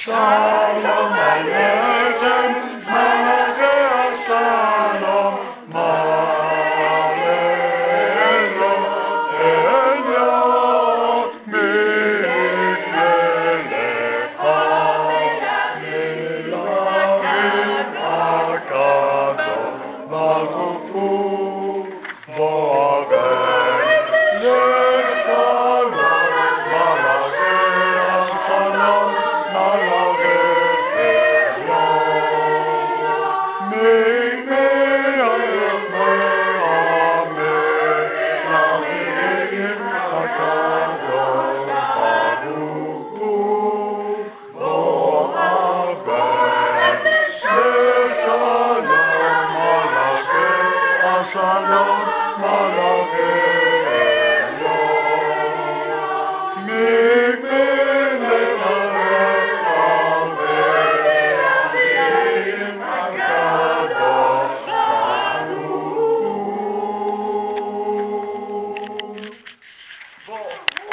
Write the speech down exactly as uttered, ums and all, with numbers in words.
Shalom Aleichem, Malachei Shalom, Malelo, Elyo, Mikvelecha, Milahim HaKadosh, Baruch Hu, Borei, Yeshalom, Malachei Shalom, Shalom.